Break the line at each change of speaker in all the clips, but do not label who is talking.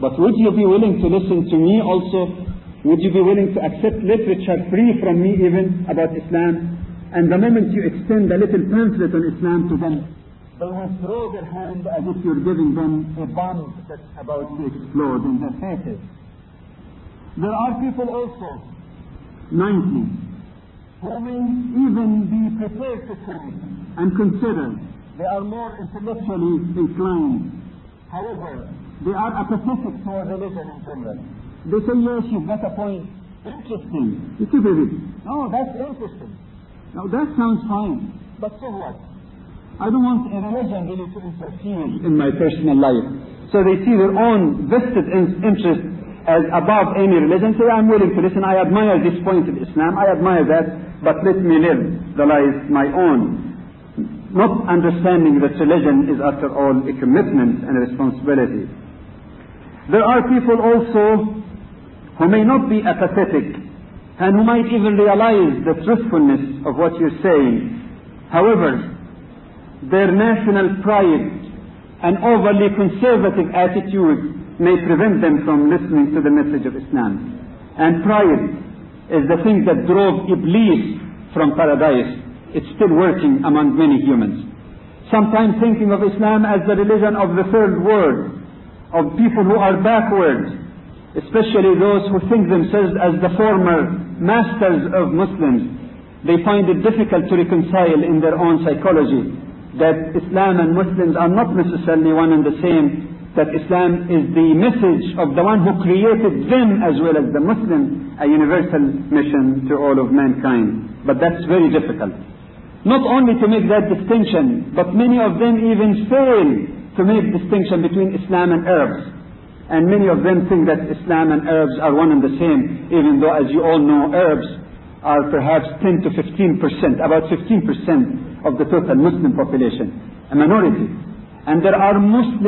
But would you be willing to listen to me also? Would you be willing to accept literature free from me even about Islam? And the moment you extend a little pamphlet on Islam to them, they will throw their hand as if you're giving them a bomb that's about to explode in their faces. There are people also, 90, who may even be prepared to say and consider they are more intellectually inclined. However, they are apathetic toward religion in general. They say, yes, you've got a point. Interesting. You keep it. No, that's interesting. Now that sounds fine. But so what? I don't want a religion really to interfere in my personal life. So they see their own vested interest as above any religion. Say, I'm willing to listen. I admire this point of Islam. I admire that. But let me live the life my own. Not understanding that religion is after all a commitment and a responsibility. There are people also who may not be apathetic and who might even realize the truthfulness of what you're saying. However, their national pride and overly conservative attitude may prevent them from listening to the message of Islam. And pride is the thing that drove Iblis from paradise. It's still working among many humans. Sometimes thinking of Islam as the religion of the third world, of people who are backward, especially those who think themselves as the former masters of Muslims. They find it difficult to reconcile in their own psychology that Islam and Muslims are not necessarily one and the same, that Islam is the message of the one who created them as well as the Muslim, a universal mission to all of mankind. But that's very difficult. Not only to make that distinction, but many of them even fail to make distinction between Islam and Arabs. And many of them think that Islam and Arabs are one and the same, even though, as you all know, Arabs are perhaps 10 to 15%, about 15% of the total Muslim population, a minority. And there are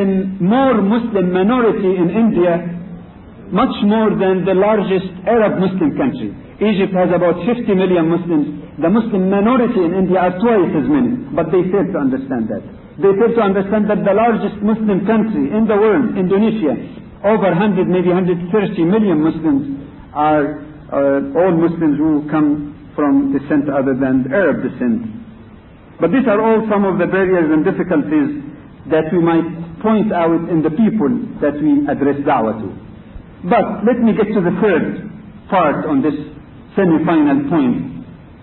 more Muslim minority in India, much more than the largest Arab Muslim country. Egypt has about 50 million Muslims. The Muslim minority in India are twice as many, but they fail to understand that. They fail to understand that the largest Muslim country in the world, Indonesia, over 100, maybe 130 million Muslims are all Muslims who come from descent other than Arab descent. But these are all some of the barriers and difficulties that we might point out in the people that we address da'wah to. But let me get to the third part on this semi-final point.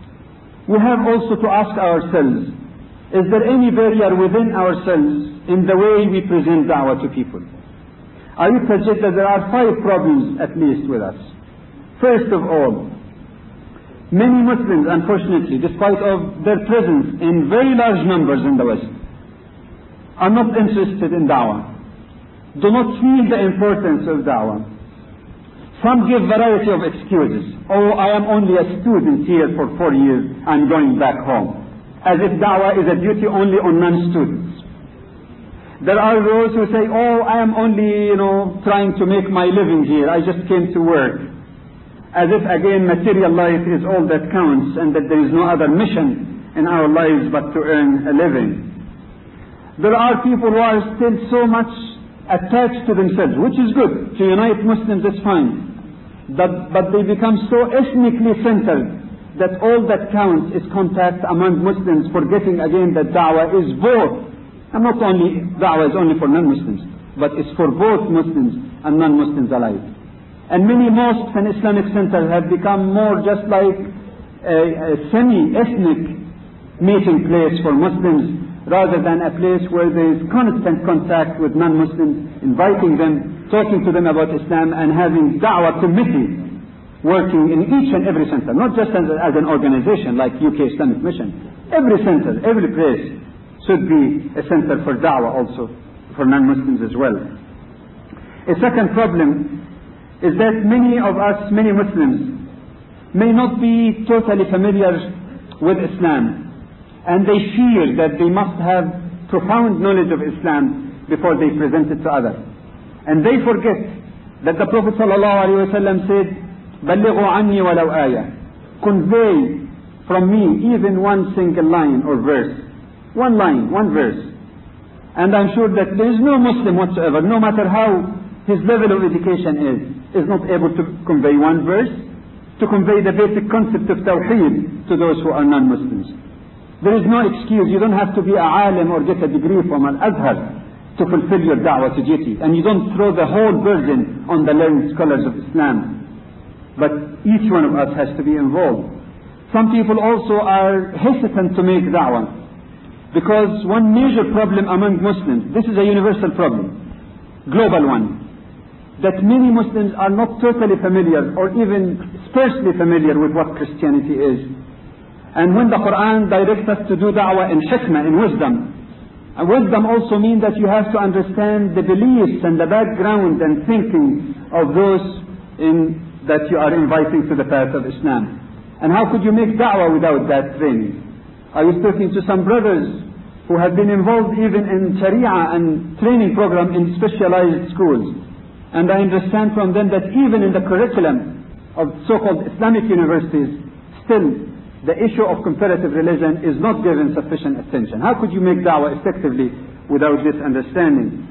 We have also to ask ourselves, is there any barrier within ourselves in the way we present da'wah to people? I would suggest that there are 5 problems at least with us. First of all, many Muslims, unfortunately, despite of their presence in very large numbers in the West, are not interested in da'wah, do not feel the importance of da'wah. Some give variety of excuses. Oh, I am only a student here for 4 years, I'm going back home. As if da'wah is a duty only on non-students. There are those who say, oh, I am only, trying to make my living here, I just came to work. As if, again, material life is all that counts and that there is no other mission in our lives but to earn a living. There are people who are still so much attached to themselves, which is good. To unite Muslims is fine. But they become so ethnically centered that all that counts is contact among Muslims, forgetting again that da'wah is both. And not only da'wah is only for non-Muslims, but it's for both Muslims and non-Muslims alike. And many mosques and Islamic centers have become more just like a semi-ethnic meeting place for Muslims, rather than a place where there is constant contact with non-Muslims, inviting them, talking to them about Islam, and having da'wah committee working in each and every center, not just as an organization like UK Islamic Mission. Every center, every place should be a center for da'wah also, for non-Muslims as well. A second problem is that many of us, many Muslims, may not be totally familiar with Islam, and they fear that they must have profound knowledge of Islam before they present it to others. And they forget that the Prophet ﷺ said, بَلِّغُوا عَنِّي وَلَوْ آيَةً, convey from me even one single line or verse. One line, one verse. And I'm sure that there is no Muslim whatsoever, no matter how his level of education is not able to convey one verse, to convey the basic concept of Tawheed to those who are non-Muslims. There is no excuse. You don't have to be a alim or get a degree from Al-Azhar to fulfill your da'wah to duty. And you don't throw the whole burden on the learned scholars of Islam. But each one of us has to be involved. Some people also are hesitant to make da'wah, because one major problem among Muslims, this is a universal problem, global one, that many Muslims are not totally familiar or even sparsely familiar with what Christianity is. And when the Quran directs us to do da'wah in hikmah, in wisdom, and wisdom also means that you have to understand the beliefs and the background and thinking of those that you are inviting to the path of Islam. And how could you make da'wah without that training? I was talking to some brothers who have been involved even in Sharia and training program in specialized schools. And I understand from them that even in the curriculum of so-called Islamic universities, still the issue of comparative religion is not given sufficient attention. How could you make da'wah effectively without this understanding?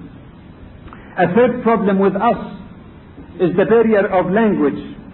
A third problem with us is the barrier of language.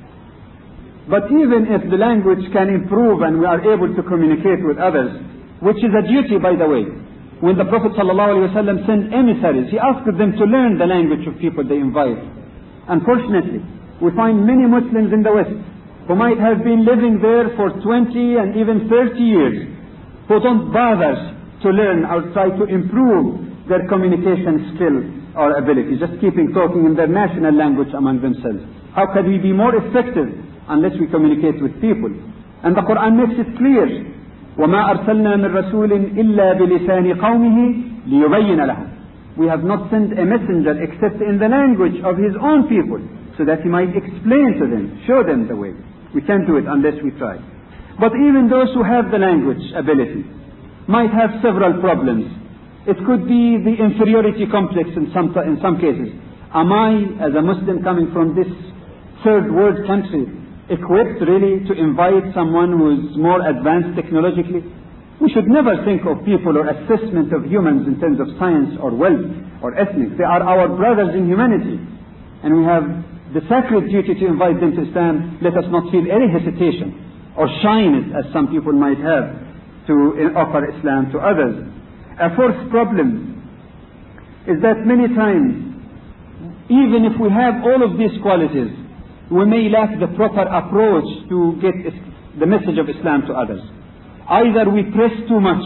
But even if the language can improve and we are able to communicate with others, which is a duty, by the way, when the Prophet ﷺ sent emissaries, he asked them to learn the language of people they invite. Unfortunately, we find many Muslims in the West who might have been living there for 20 and even 30 years, who don't bother to learn or try to improve their communication skill or ability, just keeping talking in their national language among themselves. How can we be more effective unless we communicate with people? And the Quran makes it clear, وَمَا أَرْسَلْنَا مِن رَسُولٍ إِلَّا بِلِسَانِ قَوْمِهِ لِيُبَيِّنَ لَهُمْ. We have not sent a messenger except in the language of his own people, so that he might explain to them, show them the way. We can't do it unless we try. But even those who have the language ability might have several problems. It could be the inferiority complex in some cases. Am I, as a Muslim coming from this third world country, equipped really to invite someone who is more advanced technologically? We should never think of people or assessment of humans in terms of science or wealth or ethnic. They are our brothers in humanity, and we have the sacred duty to invite them to Islam. Let us not feel any hesitation or shyness, as some people might have, to offer Islam to others. A fourth problem is that many times, even if we have all of these qualities, we may lack the proper approach to get the message of Islam to others. Either we press too much,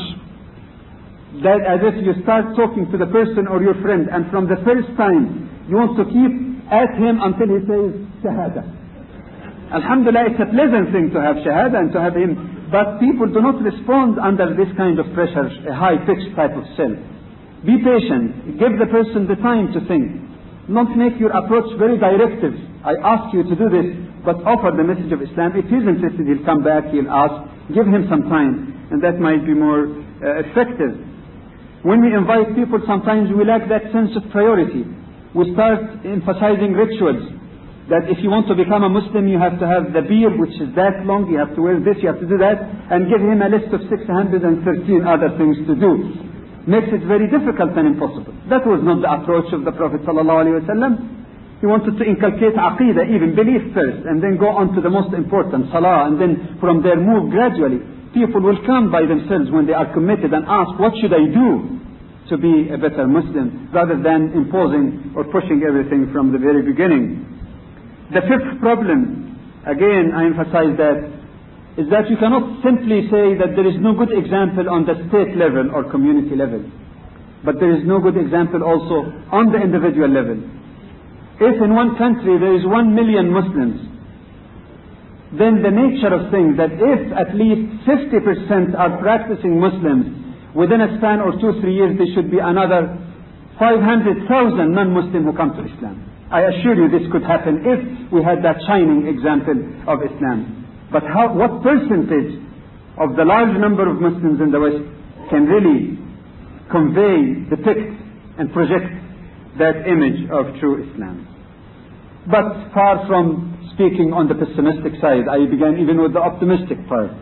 that as if you start talking to the person or your friend, and from the first time you want to keep at him until he says Shahada. Alhamdulillah, it's a pleasant thing to have Shahada and to have him, but people do not respond under this kind of pressure, a high-pitched type of cell. Be patient. Give the person the time to think. Not make your approach very directive. I ask you to do this, but offer the message of Islam. If he's interested, he'll come back, he'll ask. Give him some time, and that might be more effective. When we invite people, sometimes we lack that sense of priority. We start emphasizing rituals, that if you want to become a Muslim, you have to have the beard, which is that long, you have to wear this, you have to do that, and give him a list of 613 other things to do. Makes it very difficult and impossible. That was not the approach of the Prophet ﷺ. He wanted to inculcate aqidah, even belief first, and then go on to the most important, salah, and then from there move gradually. People will come by themselves when they are committed and ask, what should I do to be a better Muslim, rather than imposing or pushing everything from the very beginning. The fifth problem, again I emphasize that, is that you cannot simply say that there is no good example on the state level or community level, but there is no good example also on the individual level. If in one country there is 1 million Muslims, then the nature of things that if at least 50% are practicing Muslims, within a span of 2-3 years there should be another 500,000 non-Muslim who come to Islam. I assure you this could happen if we had that shining example of Islam. But what percentage of the large number of Muslims in the West can really convey, depict and project that image of true Islam? But far from speaking on the pessimistic side, I began even with the optimistic part.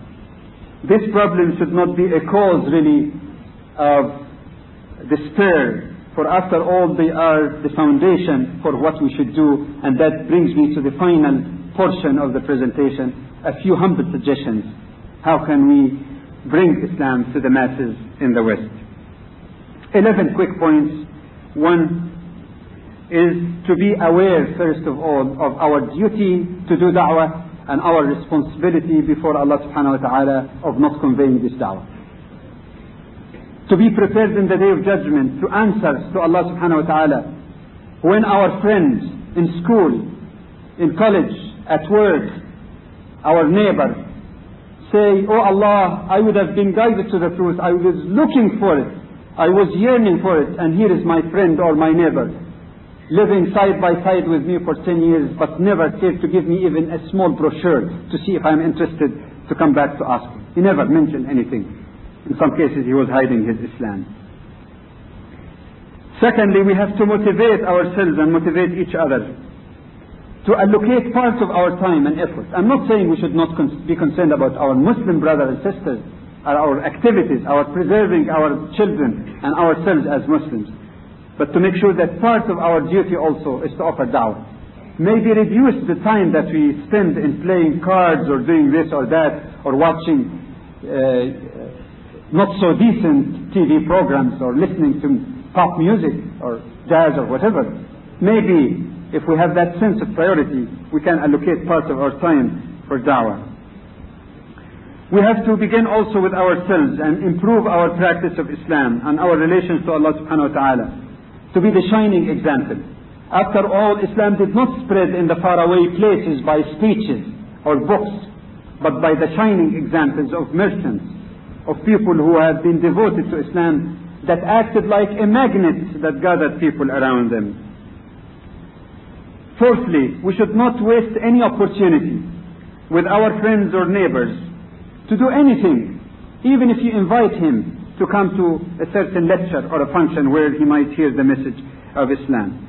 This problem should not be a cause really of despair for after all they are the foundation for what we should do. And that brings me to the final portion of the presentation, a few humble suggestions. How can we bring Islam to the masses in the West? 11 quick points. One is to be aware, first of all, of our duty to do da'wah and our responsibility before Allah subhanahu wa ta'ala of not conveying this da'wah. To be prepared in the day of judgment to answer to Allah subhanahu wa ta'ala when our friends in school, in college, at work, our neighbor say, "Oh Allah, I would have been guided to the truth. I was looking for it. I was yearning for it. And here is my friend or my neighbor living side by side with me for 10 years, but never cared to give me even a small brochure to see if I'm interested to come back to ask him." He never mentioned anything. In some cases he was hiding his Islam. Secondly, we have to motivate ourselves and motivate each other to allocate part of our time and effort. I'm not saying we should not be concerned about our Muslim brothers and sisters, our activities, our preserving our children and ourselves as Muslims, but to make sure that part of our duty also is to offer da'wah. Maybe reduce the time that we spend in playing cards or doing this or that or watching not so decent TV programs or listening to pop music or jazz or whatever. Maybe if we have that sense of priority, we can allocate part of our time for da'wah. We have to begin also with ourselves and improve our practice of Islam and our relations to Allah subhanahu wa ta'ala, to be the shining example. After all, Islam did not spread in the faraway places by speeches or books, but by the shining examples of merchants, of people who have been devoted to Islam, that acted like a magnet that gathered people around them. Fourthly, we should not waste any opportunity with our friends or neighbors to do anything, even if you invite him to come to a certain lecture or a function where he might hear the message of Islam.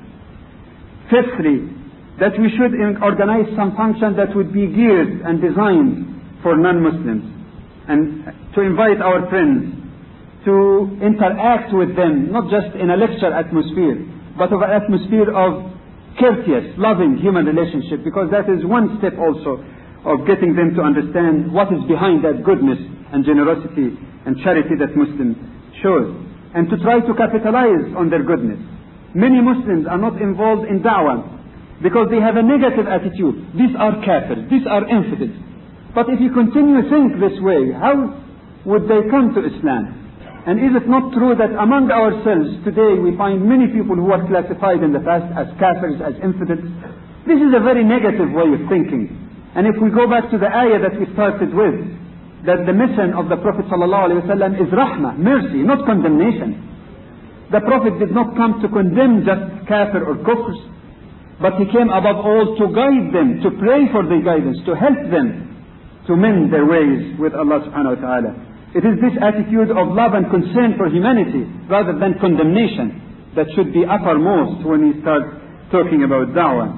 Fifthly, that we should organize some function that would be geared and designed for non-Muslims, and to invite our friends to interact with them, not just in a lecture atmosphere, but of an atmosphere of courteous, loving human relationship, because that is one step also of getting them to understand what is behind that goodness and generosity and charity that Muslims shows, and to try to capitalize on their goodness. Many Muslims are not involved in da'wah because they have a negative attitude. These are kafirs, these are infidels. But if you continue to think this way, how would they come to Islam? And is it not true that among ourselves today we find many people who were classified in the past as kafirs, as infidels? This is a very negative way of thinking. And if we go back to the ayah that we started with, that the mission of the Prophet ﷺ is rahmah, mercy, not condemnation. The Prophet did not come to condemn just kafir or kufrs, but he came above all to guide them, to pray for their guidance, to help them to mend their ways with Allah subhanahu wa ta'ala. It is this attitude of love and concern for humanity rather than condemnation that should be uppermost when we start talking about da'wah.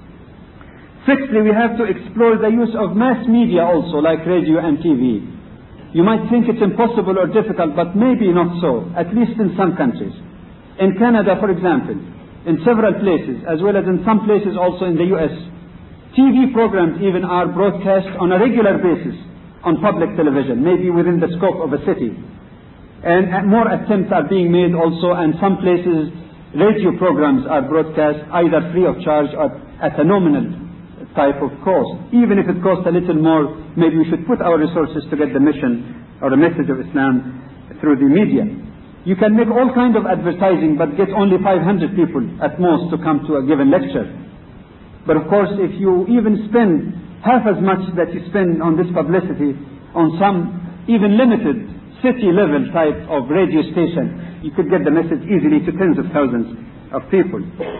Sixthly, we have to explore the use of mass media also, like radio and TV. You might think it's impossible or difficult, but maybe not so, at least in some countries. In Canada, for example, in several places, as well as in some places also in the US, TV programs even are broadcast on a regular basis on public television, maybe within the scope of a city. And more attempts are being made also, and some places radio programs are broadcast either free of charge or at a nominal type of cost. Even if it costs a little more, maybe we should put our resources to get the mission or the message of Islam through the media. You can make all kinds of advertising, but get only 500 people at most to come to a given lecture. But of course, if you even spend half as much that you spend on this publicity on some even limited city-level type of radio station, you could get the message easily to tens of thousands of people.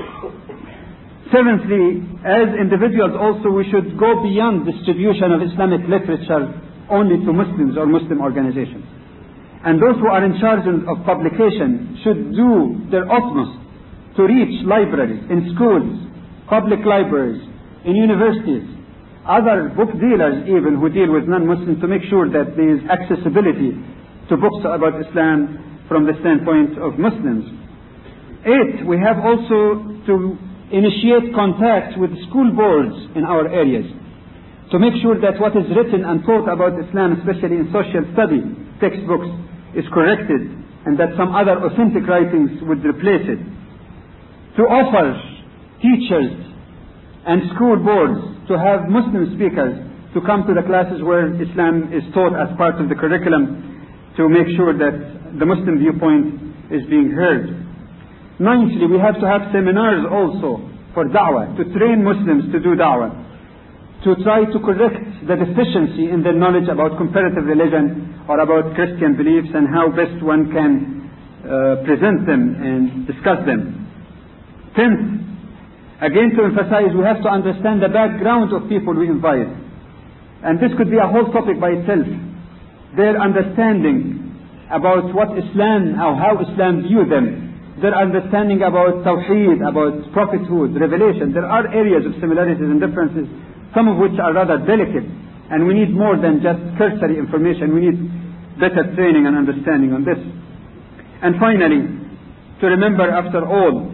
Seventhly, as individuals also, we should go beyond distribution of Islamic literature only to Muslims or Muslim organizations. And those who are in charge of publication should do their utmost to reach libraries in schools, public libraries, in universities, other book dealers even who deal with non-Muslims, to make sure that there is accessibility to books about Islam from the standpoint of Muslims. 8, we have also to initiate contact with school boards in our areas to make sure that what is written and taught about Islam, especially in social study textbooks, is corrected, and that some other authentic writings would replace it. To offer teachers and school boards to have Muslim speakers to come to the classes where Islam is taught as part of the curriculum, to make sure that the Muslim viewpoint is being heard. 9thly, we have to have seminars also for da'wah, to train Muslims to do da'wah, to try to correct the deficiency in their knowledge about comparative religion or about Christian beliefs and how best one can present them and discuss them. 10th, again to emphasize, we have to understand the background of people we invite. And this could be a whole topic by itself. Their understanding about what Islam, or how Islam view them, their understanding about Tawheed, about prophethood, revelation. There are areas of similarities and differences, some of which are rather delicate, and we need more than just cursory information. We need better training and understanding on this. And finally, to remember after all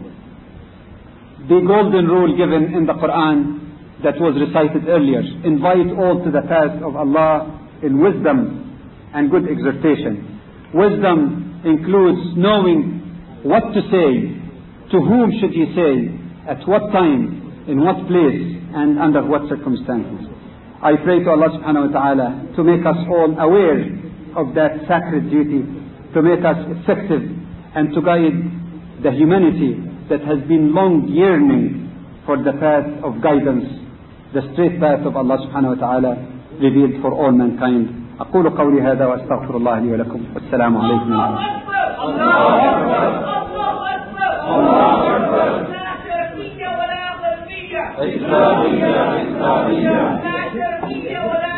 the golden rule given in the Quran that was recited earlier: invite all to the path of Allah in wisdom and good exhortation. Wisdom includes knowing what to say, to whom should you say, at what time, in what place, and under what circumstances. I pray to Allah subhanahu wa ta'ala to make us all aware of that sacred duty, to make us effective, and to guide the humanity that has been long yearning for the path of guidance, the straight path of Allah subhanahu wa ta'ala revealed for all mankind. أقول قولي هذا وأستغفر الله لي ولكم والسلام عليكم ورحمة الله.